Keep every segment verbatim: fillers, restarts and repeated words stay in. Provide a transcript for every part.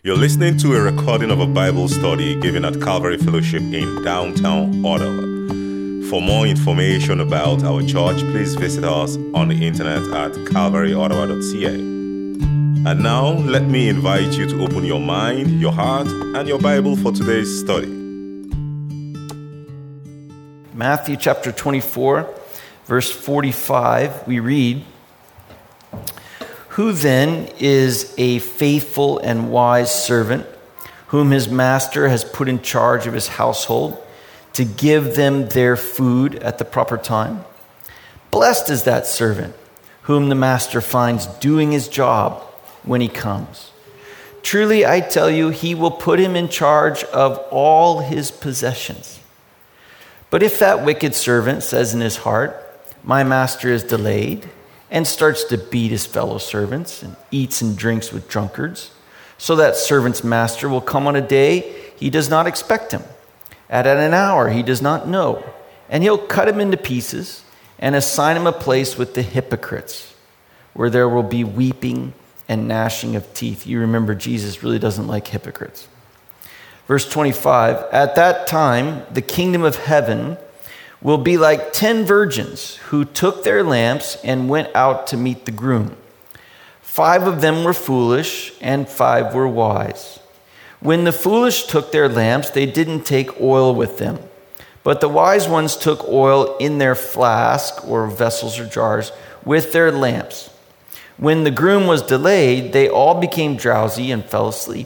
You're listening to a recording of a Bible study given at Calvary Fellowship in downtown Ottawa. For more information about our church, please visit us on the internet at calvary ottawa dot c a. And now, let me invite you to open your mind, your heart, and your Bible for today's study. Matthew chapter twenty-four, verse forty-five, we read, "Who then is a faithful and wise servant, whom his master has put in charge of his household, to give them their food at the proper time? Blessed is that servant, whom the master finds doing his job when he comes. Truly I tell you, he will put him in charge of all his possessions. But if that wicked servant says in his heart, 'My master is delayed,' and starts to beat his fellow servants and eats and drinks with drunkards, so that servant's master will come on a day he does not expect him, and at an hour he does not know, and he'll cut him into pieces and assign him a place with the hypocrites, where there will be weeping and gnashing of teeth." You remember, Jesus really doesn't like hypocrites. Verse twenty-five, "At that time, the kingdom of heaven will be like ten virgins who took their lamps and went out to meet the groom. Five of them were foolish and five were wise. When the foolish took their lamps, they didn't take oil with them, but the wise ones took oil in their flask or vessels or jars with their lamps. When the groom was delayed, they all became drowsy and fell asleep.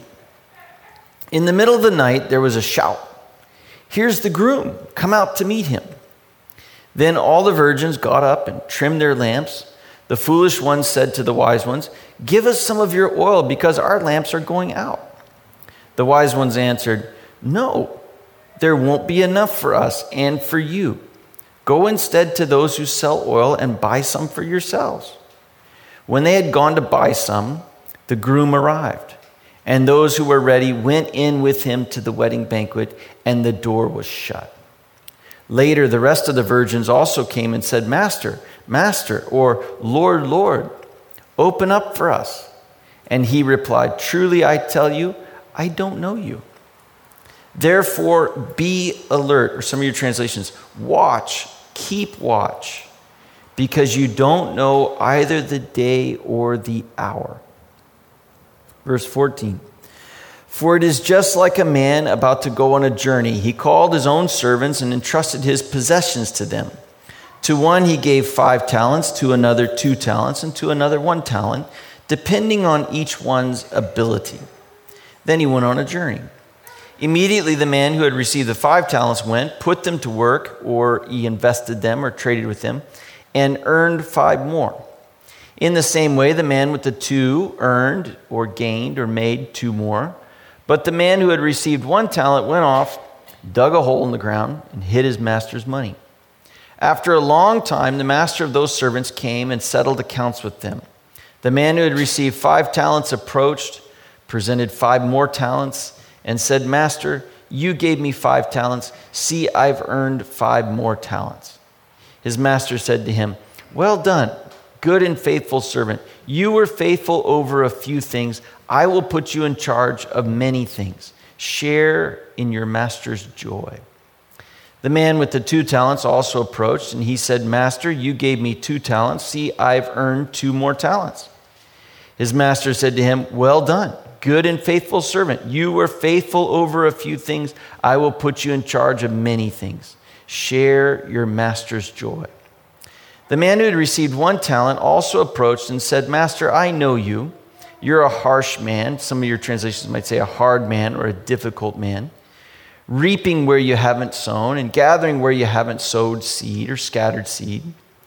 In the middle of the night, there was a shout, 'Here's the groom, come out to meet him.' Then all the virgins got up and trimmed their lamps. The foolish ones said to the wise ones, 'Give us some of your oil, because our lamps are going out.' The wise ones answered, 'No, there won't be enough for us and for you. Go instead to those who sell oil and buy some for yourselves.' When they had gone to buy some, the groom arrived, and those who were ready went in with him to the wedding banquet, and the door was shut. Later, the rest of the virgins also came and said, 'Master, Master,' or 'Lord, Lord, open up for us.' And he replied, 'Truly I tell you, I don't know you. Therefore be alert,'" or some of your translations, "watch, keep watch, because you don't know either the day or the hour." Verse fourteen, "For it is just like a man about to go on a journey. He called his own servants and entrusted his possessions to them. To one he gave five talents, to another two talents, and to another one talent, depending on each one's ability. Then he went on a journey. Immediately the man who had received the five talents went, put them to work, or he invested them or traded with them, and earned five more. In the same way, the man with the two earned or gained or made two more. But the man who had received one talent went off, dug a hole in the ground, and hid his master's money. After a long time, the master of those servants came and settled accounts with them. The man who had received five talents approached, presented five more talents, and said, 'Master, you gave me five talents. See, I've earned five more talents.' His master said to him, 'Well done, good and faithful servant. You were faithful over a few things. I will put you in charge of many things. Share in your master's joy.' The man with the two talents also approached, and he said, 'Master, you gave me two talents. See, I've earned two more talents.' His master said to him, 'Well done, good and faithful servant. You were faithful over a few things. I will put you in charge of many things. Share your master's joy.' The man who had received one talent also approached and said, 'Master, I know you. You're a harsh man.'" Some of your translations might say a hard man or a difficult man. "Reaping where you haven't sown and gathering where you haven't sowed seed or scattered seed.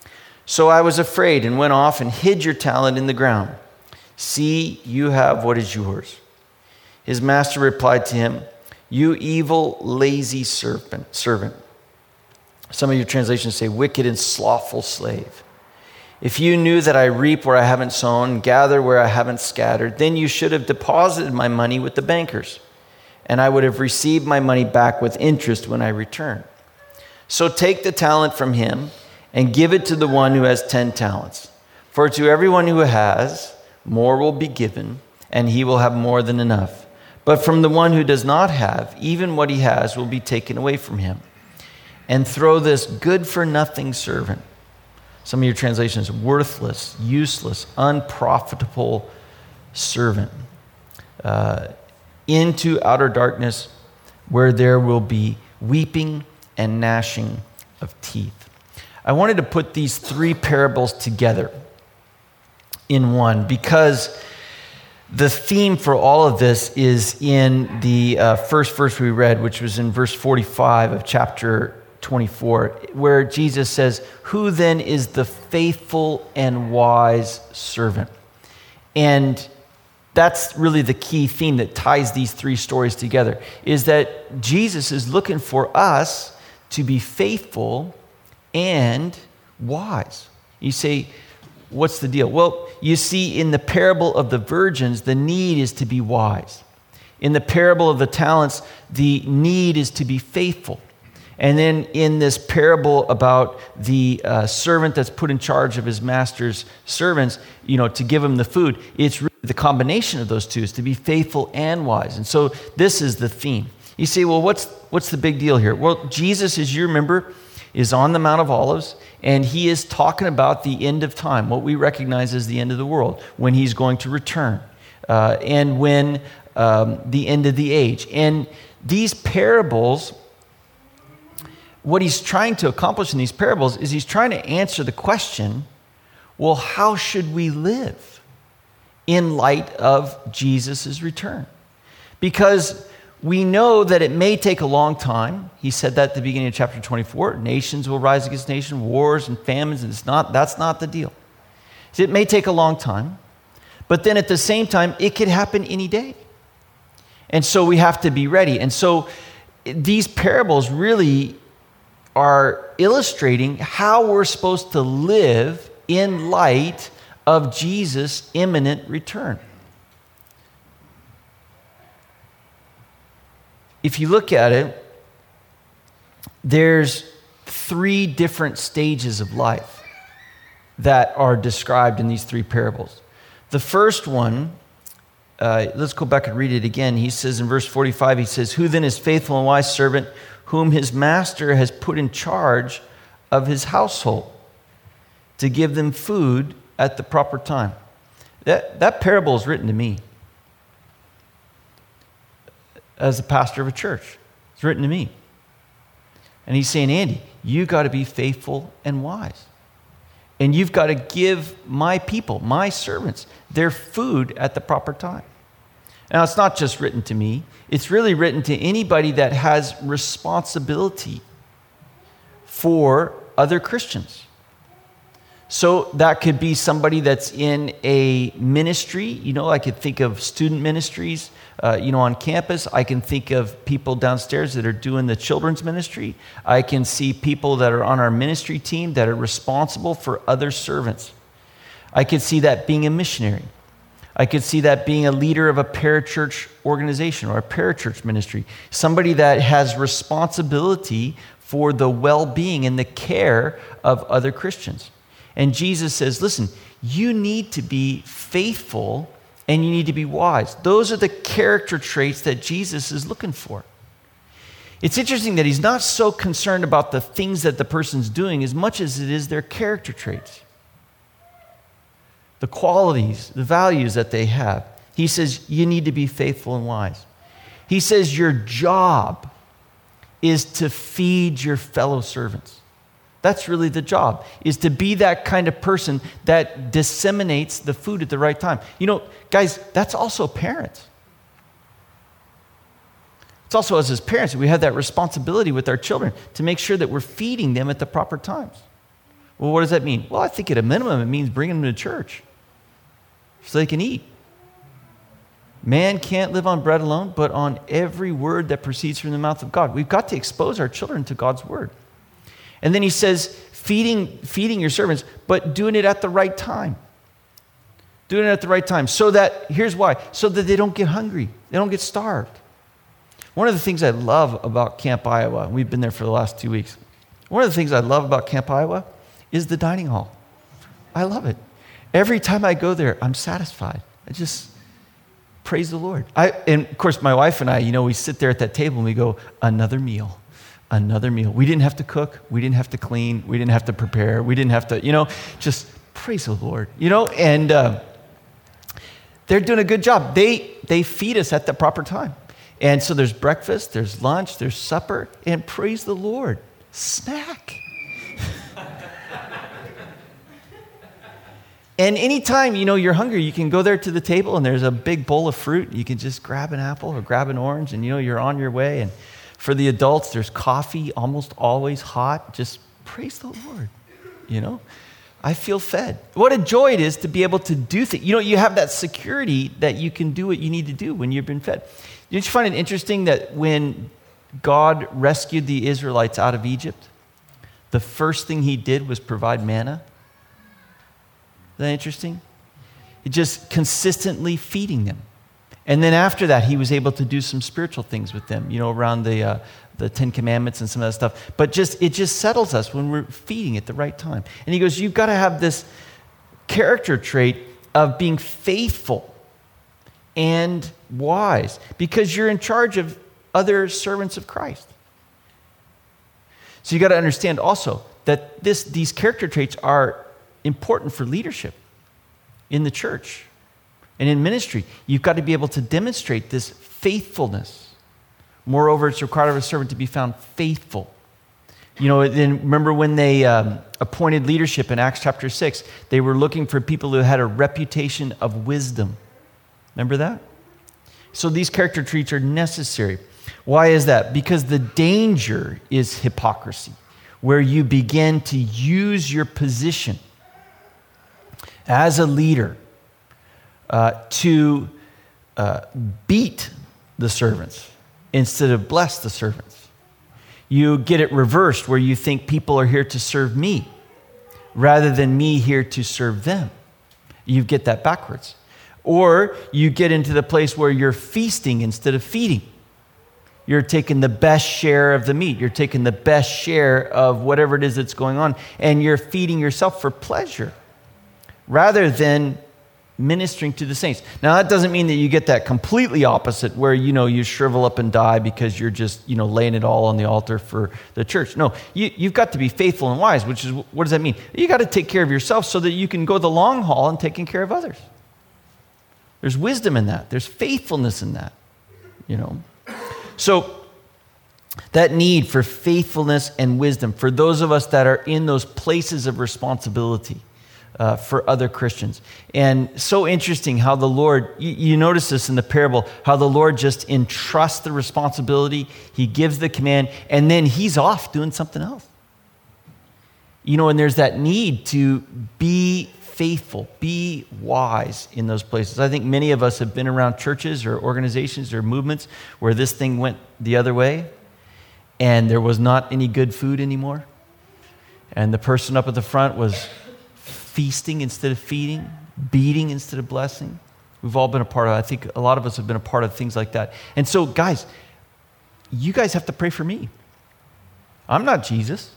So I was afraid and went off and hid your talent in the ground. See, you have what is yours.' His master replied to him, 'You evil, lazy servant. servant. Some of your translations say wicked and slothful slave. If you knew that I reap where I haven't sown, gather where I haven't scattered, then you should have deposited my money with the bankers, and I would have received my money back with interest when I return. So take the talent from him and give it to the one who has ten talents. For to everyone who has, more will be given, and he will have more than enough. But from the one who does not have, even what he has will be taken away from him. And throw this good-for-nothing servant, some of your translations, worthless, useless, unprofitable servant, uh, into outer darkness, where there will be weeping and gnashing of teeth. I wanted to put these three parables together in one because the theme for all of this is in the uh, first verse we read, which was in verse forty-five of chapter twenty-four, where Jesus says, "Who then is the faithful and wise servant?" And that's really the key theme that ties these three stories together, is that Jesus is looking for us to be faithful and wise. You say, what's the deal? Well, you see, in the parable of the virgins, the need is to be wise. In the parable of the talents, the need is to be faithful. And then in this parable about the uh, servant that's put in charge of his master's servants, you know, to give him the food, it's really the combination of those two is to be faithful and wise. And so this is the theme. You say, well, what's what's the big deal here? Well, Jesus, as you remember, is on the Mount of Olives, and he is talking about the end of time, what we recognize as the end of the world, when he's going to return, uh, and when um, the end of the age. And these parables, what he's trying to accomplish in these parables is he's trying to answer the question, well, how should we live in light of Jesus' return? Because we know that it may take a long time. He said that at the beginning of chapter twenty-four. Nations will rise against nations, wars and famines, and it's not, that's not the deal. So it may take a long time, but then at the same time, it could happen any day. And so we have to be ready. And so these parables really are illustrating how we're supposed to live in light of Jesus' imminent return. If you look at it, there's three different stages of life that are described in these three parables. The first one, uh, let's go back and read it again. He says in verse forty-five, he says, "Who then is faithful and wise servant, whom his master has put in charge of his household to give them food at the proper time?" That, that parable is written to me as a pastor of a church. It's written to me. And he's saying, Andy, you got to be faithful and wise. And you've got to give my people, my servants, their food at the proper time. Now, it's not just written to me. It's really written to anybody that has responsibility for other Christians. So that could be somebody that's in a ministry. You know, I could think of student ministries, uh, you know, on campus. I can think of people downstairs that are doing the children's ministry. I can see people that are on our ministry team that are responsible for other servants. I could see that being a missionary. I could see that being a leader of a parachurch organization or a parachurch ministry. Somebody that has responsibility for the well-being and the care of other Christians. And Jesus says, listen, you need to be faithful and you need to be wise. Those are the character traits that Jesus is looking for. It's interesting that he's not so concerned about the things that the person's doing as much as it is their character traits. The qualities, the values that they have. He says, you need to be faithful and wise. He says, your job is to feed your fellow servants. That's really the job, is to be that kind of person that disseminates the food at the right time. You know, guys, that's also parents. It's also us as parents, we have that responsibility with our children to make sure that we're feeding them at the proper times. Well, what does that mean? Well, I think at a minimum it means bringing them to church so they can eat. Man can't live on bread alone, but on every word that proceeds from the mouth of God. We've got to expose our children to God's word. And then he says, feeding, feeding your servants, but doing it at the right time. Doing it at the right time. So that, here's why, so that they don't get hungry. They don't get starved. One of the things I love about Camp Iowa, we've been there for the last two weeks. One of the things I love about Camp Iowa is the dining hall. I love it. Every time I go there, I'm satisfied. I just, praise the Lord. I, and of course, my wife and I, you know, we sit there at that table and we go, another meal, another meal. We didn't have to cook. We didn't have to clean. We didn't have to prepare. We didn't have to, you know, just praise the Lord, you know, and uh, they're doing a good job. They, they feed us at the proper time. And so there's breakfast, there's lunch, there's supper, and praise the Lord, snack. And anytime, you know, you're hungry, you can go there to the table and there's a big bowl of fruit. You can just grab an apple or grab an orange and, you know, you're on your way. And for the adults, there's coffee, almost always hot. Just praise the Lord, you know. I feel fed. What a joy it is to be able to do things. You know, you have that security that you can do what you need to do when you've been fed. Did you find it interesting that when God rescued the Israelites out of Egypt, the first thing he did was provide manna? Isn't that interesting? He just consistently feeding them. And then after that, he was able to do some spiritual things with them, you know, around the uh, the Ten Commandments and some of that stuff. But just it just settles us when we're feeding at the right time. And he goes, you've got to have this character trait of being faithful and wise because you're in charge of other servants of Christ. So you got to understand also that this these character traits are important for leadership in the church and in ministry. You've got to be able to demonstrate this faithfulness. Moreover, it's required of a servant to be found faithful. You know, then remember when they um, appointed leadership in Acts chapter six, they were looking for people who had a reputation of wisdom. Remember that? So these character traits are necessary. Why is that? Because the danger is hypocrisy, where you begin to use your position as a leader uh, to uh, beat the servants instead of bless the servants. You get it reversed where you think people are here to serve me rather than me here to serve them. You get that backwards. Or you get into the place where you're feasting instead of feeding. You're taking the best share of the meat. You're taking the best share of whatever it is that's going on, and you're feeding yourself for pleasure rather than ministering to the saints. Now, that doesn't mean that you get that completely opposite where, you know, you shrivel up and die because you're just, you know, laying it all on the altar for the church. No, you, you've got to be faithful and wise, which is, what does that mean? You got to take care of yourself so that you can go the long haul in taking care of others. There's wisdom in that. There's faithfulness in that, you know. So that need for faithfulness and wisdom for those of us that are in those places of responsibility uh, for other Christians. And so interesting how the Lord, you, you notice this in the parable, how the Lord just entrusts the responsibility, he gives the command, and then he's off doing something else. You know, and there's that need to be faithful, be wise in those places. I think many of us have been around churches or organizations or movements where this thing went the other way and there was not any good food anymore. And the person up at the front was feasting instead of feeding, beating instead of blessing. We've all been a part of it. I think a lot of us have been a part of things like that. And so, guys, you guys have to pray for me. I'm not Jesus.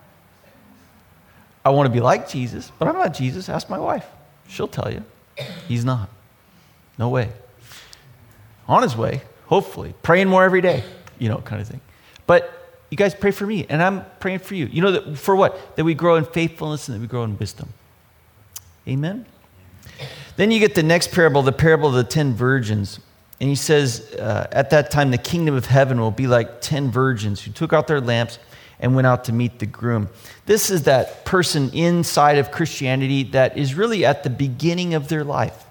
I want to be like Jesus, but I'm not Jesus. Ask my wife. She'll tell you. He's not. No way. On his way, hopefully. Praying more every day, you know, kind of thing. But you guys pray for me, and I'm praying for you. You know, that for what? That we grow in faithfulness and that we grow in wisdom. Amen? Then you get the next parable, the parable of the ten virgins. And he says, uh, at that time, the kingdom of heaven will be like ten virgins who took out their lamps and went out to meet the groom. This is that person inside of Christianity that is really at the beginning of their life.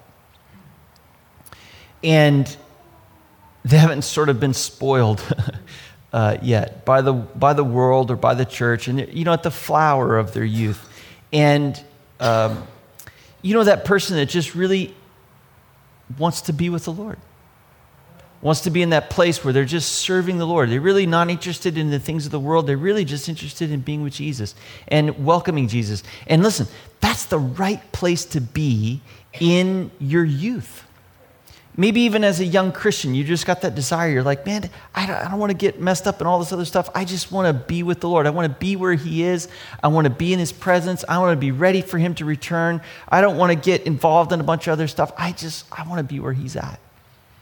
And they haven't sort of been spoiled uh, yet by the by the world or by the church. And, you know, at the flower of their youth. And, um, you know, that person that just really wants to be with the Lord. Wants to be in that place where they're just serving the Lord. They're really not interested in the things of the world. They're really just interested in being with Jesus and welcoming Jesus. And listen, that's the right place to be in your youth. Maybe even as a young Christian, you just got that desire. You're like, man, I don't, I don't want to get messed up in all this other stuff. I just want to be with the Lord. I want to be where he is. I want to be in his presence. I want to be ready for him to return. I don't want to get involved in a bunch of other stuff. I just, I want to be where he's at.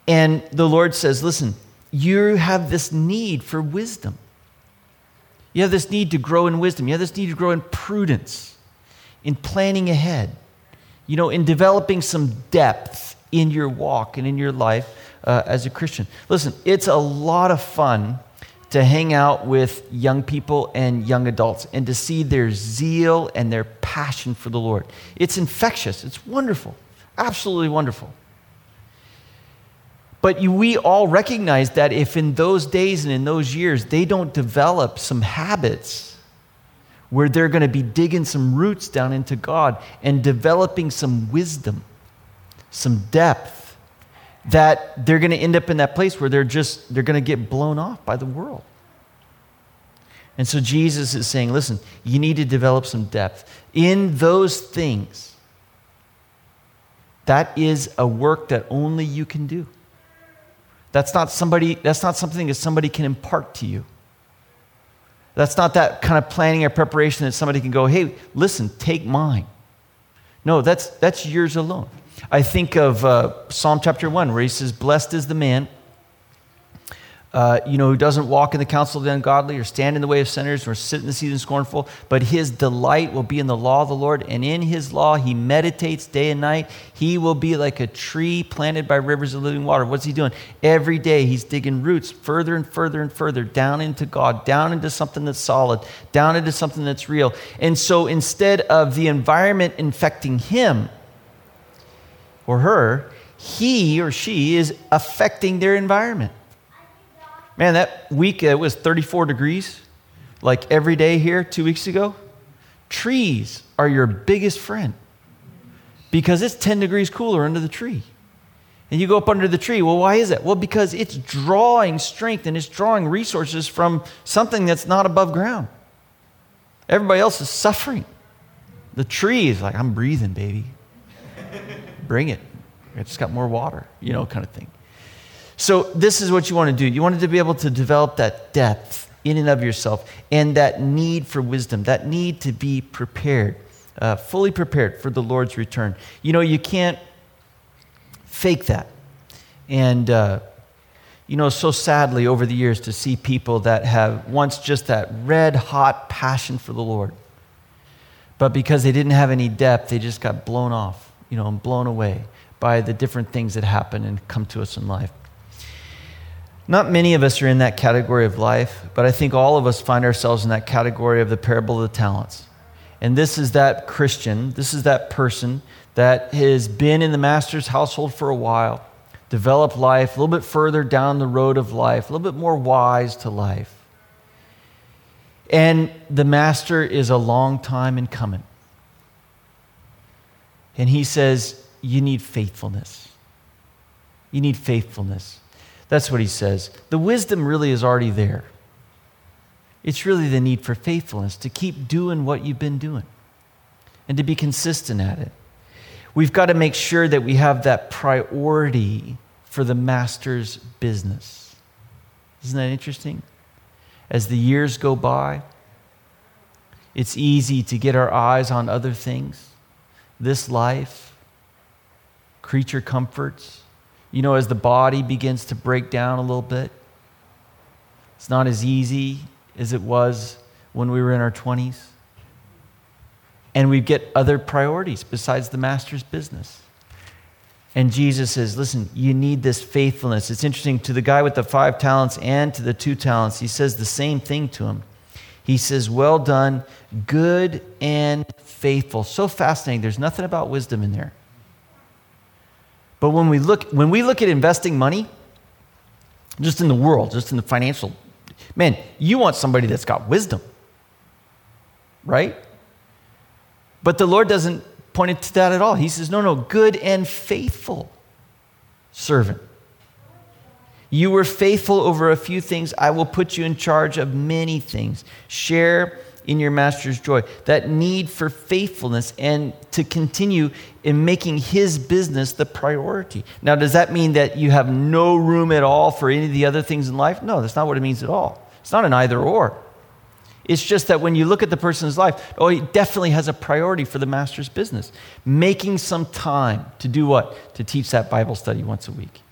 And the Lord says, listen, you have this need for wisdom. You have this need to grow in wisdom. You have this need to grow in prudence, in planning ahead, you know, in developing some depth in your walk and in your life uh, as a Christian. Listen, it's a lot of fun to hang out with young people and young adults and to see their zeal and their passion for the Lord. It's infectious. It's wonderful. Absolutely wonderful. But you, we all recognize that if in those days and in those years, they don't develop some habits where they're going to be digging some roots down into God and developing some wisdom, some depth, that they're going to end up in that place where they're just, they're going to get blown off by the world. And so Jesus is saying, listen, you need to develop some depth. In those things, that is a work that only you can do. That's not somebody, that's not something that somebody can impart to you. That's not that kind of planning or preparation that somebody can go, hey, listen, take mine. No, that's that's yours alone. I think of uh, Psalm chapter one, where he says, blessed is the man Uh, you know, who doesn't walk in the counsel of the ungodly or stand in the way of sinners or sit in the seat of the scornful, but his delight will be in the law of the Lord, and in his law he meditates day and night. He will be like a tree planted by rivers of living water. What's he doing? Every day he's digging roots further and further and further down into God, down into something that's solid, down into something that's real. And so instead of the environment infecting him or her, he or she is affecting their environment. Man, that week it was thirty-four degrees, like every day here two weeks ago. Trees are your biggest friend because it's ten degrees cooler under the tree. And you go up under the tree. Well, why is that? Well, because it's drawing strength and it's drawing resources from something that's not above ground. Everybody else is suffering. The tree is like, I'm breathing, baby. Bring it. I just got more water, you know, kind of thing. So this is what you want to do. You want to be able to develop that depth in and of yourself and that need for wisdom, that need to be prepared, uh, fully prepared for the Lord's return. You know, you can't fake that. And, uh, you know, so sadly over the years to see people that have once just that red hot passion for the Lord, but because they didn't have any depth, they just got blown off, you know, and blown away by the different things that happen and come to us in life. Not many of us are in that category of life, but I think all of us find ourselves in that category of the parable of the talents. And this is that Christian, this is that person that has been in the master's household for a while, developed life, a little bit further down the road of life, a little bit more wise to life. And the master is a long time in coming. And he says, you need faithfulness. You need faithfulness. That's what he says. The wisdom really is already there. It's really the need for faithfulness, to keep doing what you've been doing and to be consistent at it. We've got to make sure that we have that priority for the master's business. Isn't that interesting? As the years go by, it's easy to get our eyes on other things, this life, creature comforts. You know, as the body begins to break down a little bit, it's not as easy as it was when we were in our twenties. And we get other priorities besides the master's business. And Jesus says, listen, you need this faithfulness. It's interesting, to the guy with the five talents and to the two talents, he says the same thing to him. He says, well done, good and faithful. So fascinating. There's nothing about wisdom in there. But when we look when we look at investing money, just in the world, just in the financial, man, you want somebody that's got wisdom, right? But the Lord doesn't point it to that at all. He says, no, no, good and faithful servant. You were faithful over a few things. I will put you in charge of many things. Share in your master's joy. That need for faithfulness and to continue in making his business the priority. Now, does that mean that you have no room at all for any of the other things in life? No, that's not what it means at all. It's not an either or. It's just that when you look at the person's life, oh, he definitely has a priority for the master's business. Making some time to do what? To teach that Bible study once a week.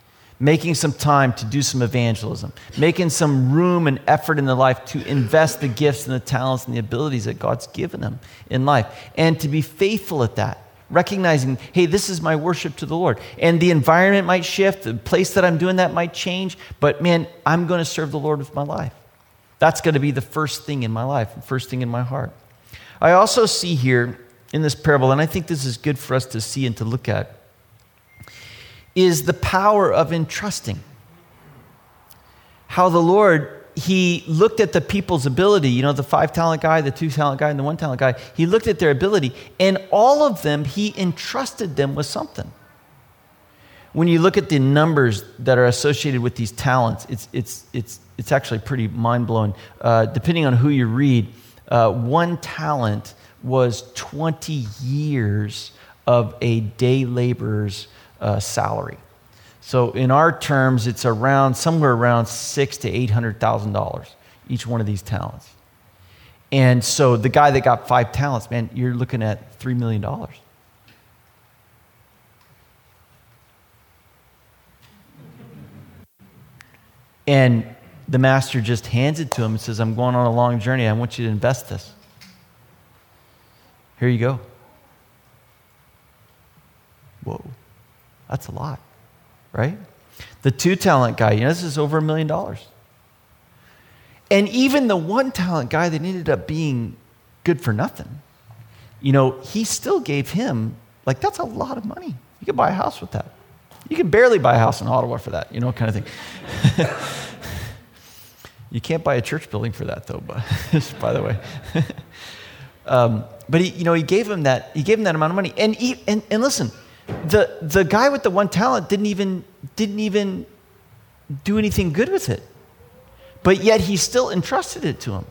making some time to do some evangelism, making some room and effort in their life to invest the gifts and the talents and the abilities that God's given them in life, and to be faithful at that, recognizing, hey, this is my worship to the Lord. And the environment might shift, the place that I'm doing that might change, but man, I'm going to serve the Lord with my life. That's going to be the first thing in my life, the first thing in my heart. I also see here in this parable, and I think this is good for us to see and to look at, is the power of entrusting. How the Lord, he looked at the people's ability, you know, the five-talent guy, the two-talent guy, and the one-talent guy. He looked at their ability, and all of them, he entrusted them with something. When you look at the numbers that are associated with these talents, it's, it's, it's, it's actually pretty mind-blowing. Uh, depending on who you read, uh, one talent was twenty years of a day laborer's uh, salary. So in our terms, it's around somewhere around six to eight hundred thousand dollars each one of these talents. And so the guy that got five talents, man, you're looking at three million dollars. And the master just hands it to him and says, I'm going on a long journey. I want you to invest this. Here you go. Whoa, that's a lot, right? The two-talent guy, you know, this is over a million dollars. And even the one-talent guy that ended up being good for nothing, you know, he still gave him, like, that's a lot of money. You could buy a house with that. You can barely buy a house in Ottawa for that, you know, kind of thing. You can't buy a church building for that, though, but by the way. um, but he, you know, he gave him that. He gave him that amount of money, and he, and and listen, the the guy with the one talent didn't even didn't even do anything good with it, but yet he still entrusted it to him.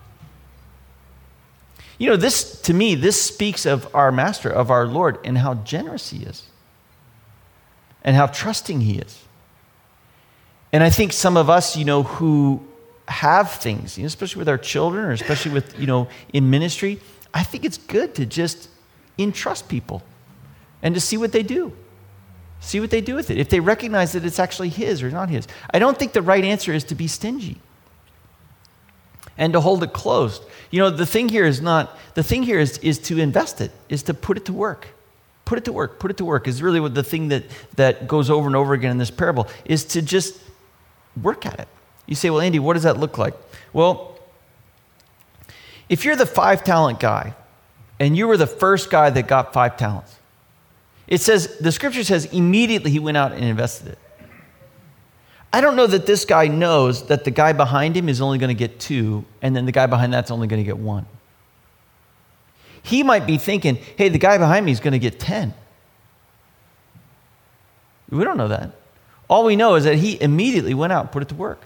You know, this to me, this speaks of our Master, of our Lord, and how generous He is, and how trusting He is. And I think some of us, you know, who have things, you know, especially with our children, or especially with, you know, in ministry, I think it's good to just entrust people and to see what they do. See what they do with it. If they recognize that it's actually His or not His. I don't think the right answer is to be stingy and to hold it closed. You know, the thing here is not, the thing here is, is to invest it, is to put it to work. Put it to work, put it to work is really what the thing that, that goes over and over again in this parable, is to just work at it. You say, well, Andy, what does that look like? Well, if you're the five-talent guy, and you were the first guy that got five talents, it says, the scripture says, immediately he went out and invested it. I don't know that this guy knows that the guy behind him is only going to get two, and then the guy behind that's only going to get one. He might be thinking, hey, the guy behind me is going to get ten. We don't know that. All we know is that he immediately went out and put it to work.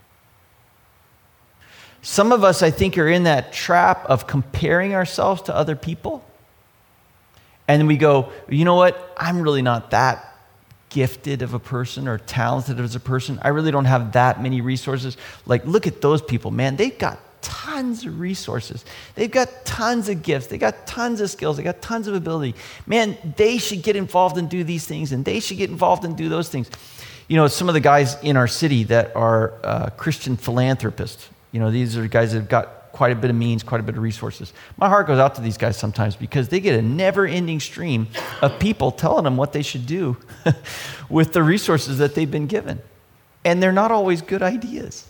Some of us, I think, are in that trap of comparing ourselves to other people. And we go, you know what? I'm really not that gifted of a person or talented as a person. I really don't have that many resources. Like, look at those people, man. They've got tons of resources. They've got tons of gifts. They got tons of skills. They got tons of ability. Man, they should get involved and do these things, and they should get involved and do those things. You know, some of the guys in our city that are uh, Christian philanthropists, you know, these are guys that have got quite a bit of means, quite a bit of resources. My heart goes out to these guys sometimes because they get a never-ending stream of people telling them what they should do with the resources that they've been given. And they're not always good ideas.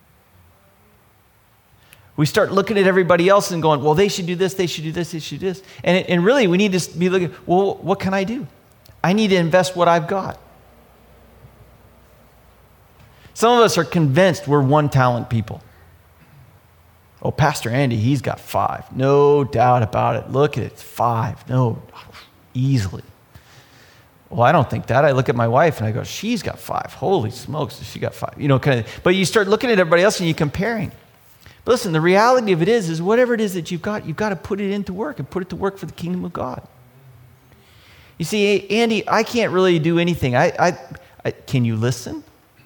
We start looking at everybody else and going, well, they should do this, they should do this, they should do this. And, it, and really, we need to be looking, well, what can I do? I need to invest what I've got. Some of us are convinced we're one-talent people. Oh, Pastor Andy, he's got five. No doubt about it. Look at it, it's five. No, easily. Well, I don't think that. I look at my wife and I go, she's got five. Holy smokes, she got five. You know, kind of. But you start looking at everybody else and you're comparing. But listen, the reality of it is, is whatever it is that you've got, you've got to put it into work and put it to work for the kingdom of God. You see, hey, Andy, I can't really do anything. I, I, I can you listen?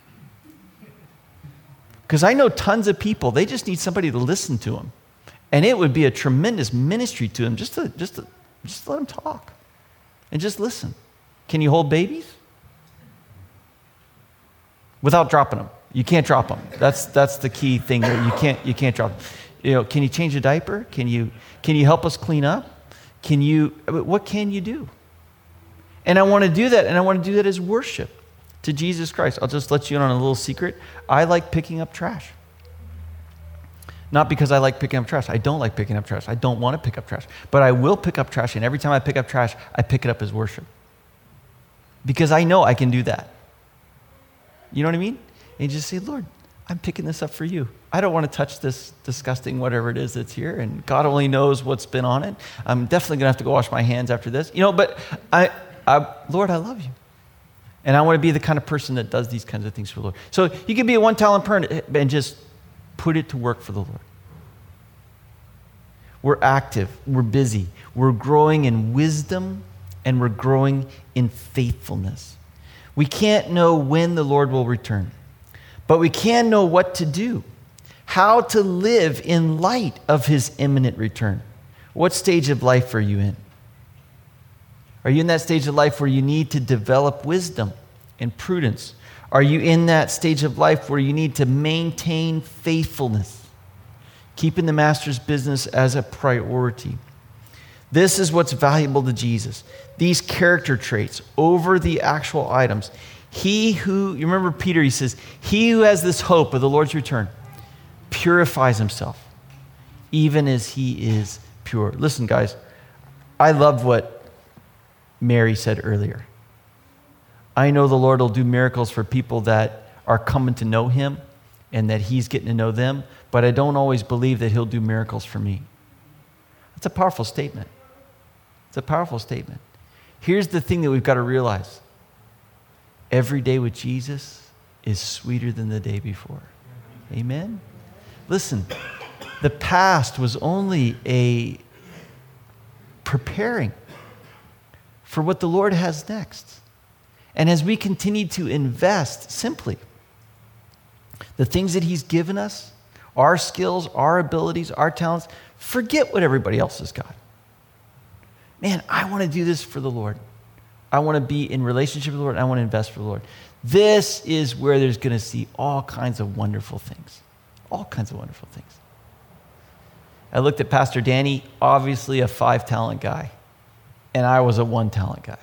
Because I know tons of people, they just need somebody to listen to them. And it would be a tremendous ministry to them just to, just to, just to let them talk and just listen. Can you hold babies? without dropping them. You can't drop them. That's that's the key thing. There. You can't you can't drop them. You know, can you change a diaper? Can you can you help us clean up? Can you? What can you do? And I want to do that, and I want to do that as worship to Jesus Christ. I'll just let you in on a little secret. I like picking up trash. Not because I like picking up trash. I don't like picking up trash. I don't want to pick up trash. But I will pick up trash, and every time I pick up trash, I pick it up as worship. Because I know I can do that. You know what I mean? And you just say, Lord, I'm picking this up for you. I don't want to touch this disgusting whatever it is that's here, and God only knows what's been on it. I'm definitely going to have to go wash my hands after this. You know, but I, I, Lord, I love you. And I want to be the kind of person that does these kinds of things for the Lord. So you can be a one-talent person and just put it to work for the Lord. We're active, we're busy, we're growing in wisdom, and we're growing in faithfulness. We can't know when the Lord will return, but we can know what to do, how to live in light of his imminent return. What stage of life are you in? Are you in that stage of life where you need to develop wisdom and prudence? Are you in that stage of life where you need to maintain faithfulness, keeping the master's business as a priority? This is what's valuable to Jesus. These character traits over the actual items. He who, you remember Peter, he says, he who has this hope of the Lord's return purifies himself, even as he is pure. Listen, guys, I love what Mary said earlier. I know the Lord will do miracles for people that are coming to know him and that he's getting to know them, but I don't always believe that he'll do miracles for me. That's a powerful statement. It's a powerful statement. Here's the thing that we've got to realize. Every day with Jesus is sweeter than the day before. Amen? Listen, the past was only a preparing for what the Lord has next. And as we continue to invest simply, the things that he's given us, our skills, our abilities, our talents, forget what everybody else has got. Man, I want to do this for the Lord. I want to be in relationship with the Lord. I want to invest for the Lord. This is where there's going to see all kinds of wonderful things. All kinds of wonderful things. I looked at Pastor Danny, obviously a five-talent guy, and I was a one-talent guy.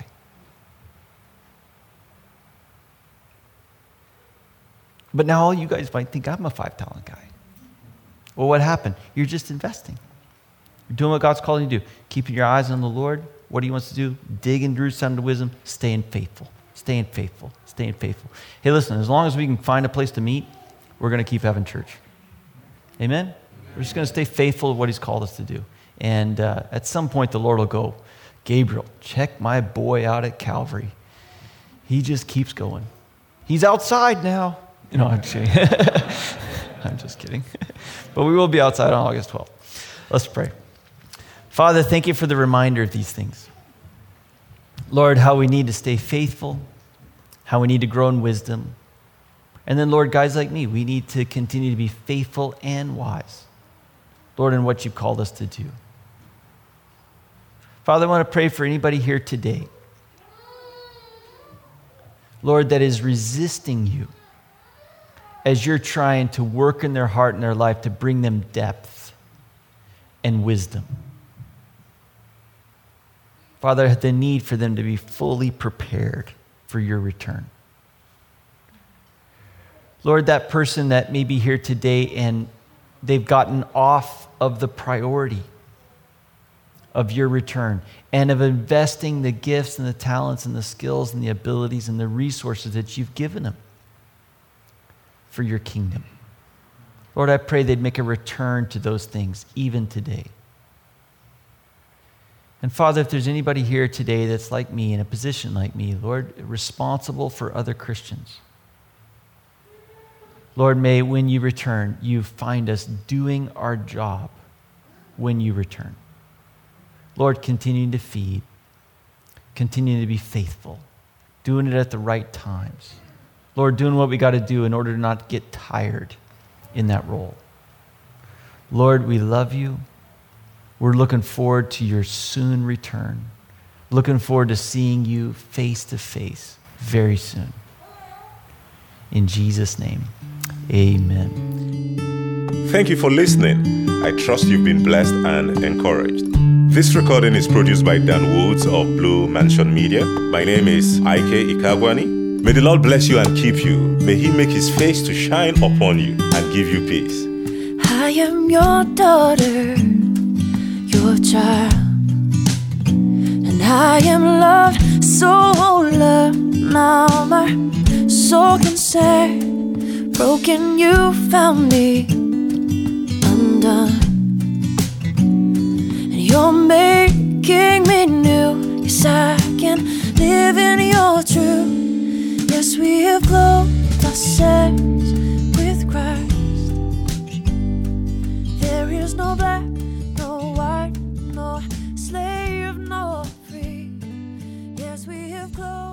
But now all you guys might think I'm a five-talent guy. Well, what happened? You're just investing. You're doing what God's calling you to do. Keeping your eyes on the Lord. What he wants to do? Digging roots down to wisdom. Staying faithful. Staying faithful. Staying faithful. Hey, listen, as long as we can find a place to meet, we're going to keep having church. Amen? We're just going to stay faithful to what he's called us to do. And uh, at some point, the Lord will go, Gabriel, check my boy out at Calvary. He just keeps going. He's outside now. You know, I'm just kidding. I'm just kidding. But we will be outside on August twelfth. Let's pray. Father, thank you for the reminder of these things. Lord, how we need to stay faithful, how we need to grow in wisdom. And then, Lord, guys like me, we need to continue to be faithful and wise. Lord, in what you've called us to do. Father, I want to pray for anybody here today, Lord, that is resisting you as you're trying to work in their heart and their life to bring them depth and wisdom. Father, the need for them to be fully prepared for your return. Lord, that person that may be here today and they've gotten off of the priority of your return and of investing the gifts and the talents and the skills and the abilities and the resources that you've given them for your kingdom. Lord, I pray they'd make a return to those things even today. And Father, if there's anybody here today that's like me, in a position like me, Lord, responsible for other Christians, Lord, may when you return, you find us doing our job when you return. Lord, continuing to feed, continuing to be faithful, doing it at the right times. Lord, doing what we got to do in order to not get tired in that role. Lord, we love you. We're looking forward to your soon return. Looking forward to seeing you face to face very soon. In Jesus' name, amen. Thank you for listening. I trust you've been blessed and encouraged. This recording is produced by Dan Woods of Blue Mansion Media. My name is Ike Ikagwani. May the Lord bless you and keep you. May He make His face to shine upon you and give you peace. I am your daughter, your child, and I am loved, so loved. Now my soul can say, broken, you found me undone, and you're making me new. Yes, I can live in your truth. Yes, we have clothed ourselves with Christ. There is no black, no white, no slave, no free. Yes, we have clothed